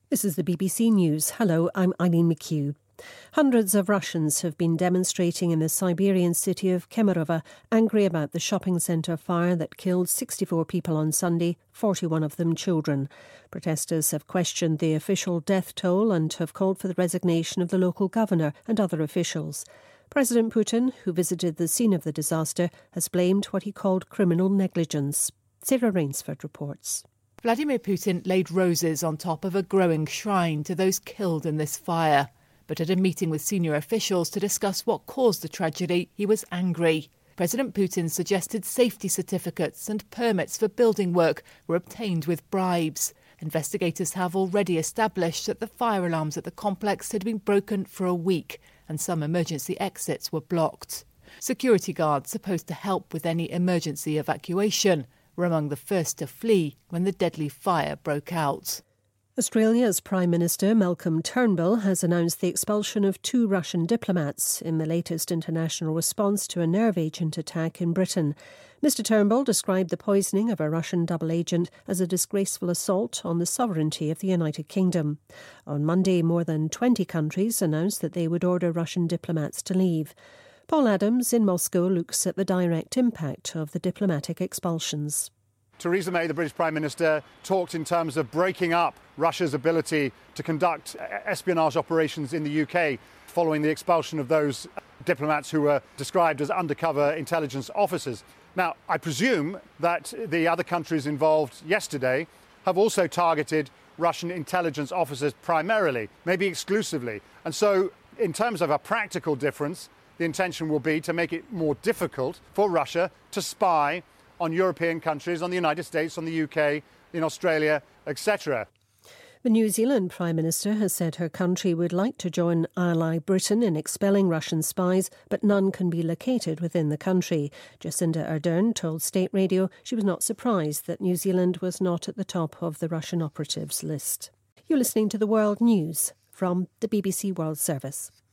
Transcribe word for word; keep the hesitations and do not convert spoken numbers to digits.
This is the B B C News. Hello, I'm Eileen McHugh. Hundreds of Russians have been demonstrating in the Siberian city of Kemerovo, angry about the shopping centre fire that killed sixty-four people on Sunday, forty-one of them children. Protesters have questioned the official death toll and have called for the resignation of the local governor and other officials. President Putin, who visited the scene of the disaster, has blamed what he called criminal negligence. Sarah Rainsford reports. Vladimir Putin laid roses on top of a growing shrine to those killed in this fire. But at a meeting with senior officials to discuss what caused the tragedy, he was angry. President Putin suggested safety certificates and permits for building work were obtained with bribes. Investigators have already established that the fire alarms at the complex had been broken for a week and some emergency exits were blocked. Security guards supposed to help with any emergency evacuation were among the first to flee when the deadly fire broke out. Australia's Prime Minister Malcolm Turnbull has announced the expulsion of two Russian diplomats in the latest international response to a nerve agent attack in Britain. Mister Turnbull described the poisoning of a Russian double agent as a disgraceful assault on the sovereignty of the United Kingdom. On Monday, more than twenty countries announced that they would order Russian diplomats to leave. Paul Adams in Moscow looks at the direct impact of the diplomatic expulsions. Theresa May, the British Prime Minister, talked in terms of breaking up Russia's ability to conduct espionage operations in the U K following the expulsion of those diplomats who were described as undercover intelligence officers. Now, I presume that the other countries involved yesterday have also targeted Russian intelligence officers primarily, maybe exclusively. And so, in terms of a practical difference, the intention will be to make it more difficult for Russia to spy on European countries, on the United States, on the U K, in Australia, et cetera. The New Zealand Prime Minister has said her country would like to join ally Britain in expelling Russian spies, but none can be located within the country. Jacinda Ardern told State Radio she was not surprised that New Zealand was not at the top of the Russian operatives list. You're listening to the World News from the B B C World Service.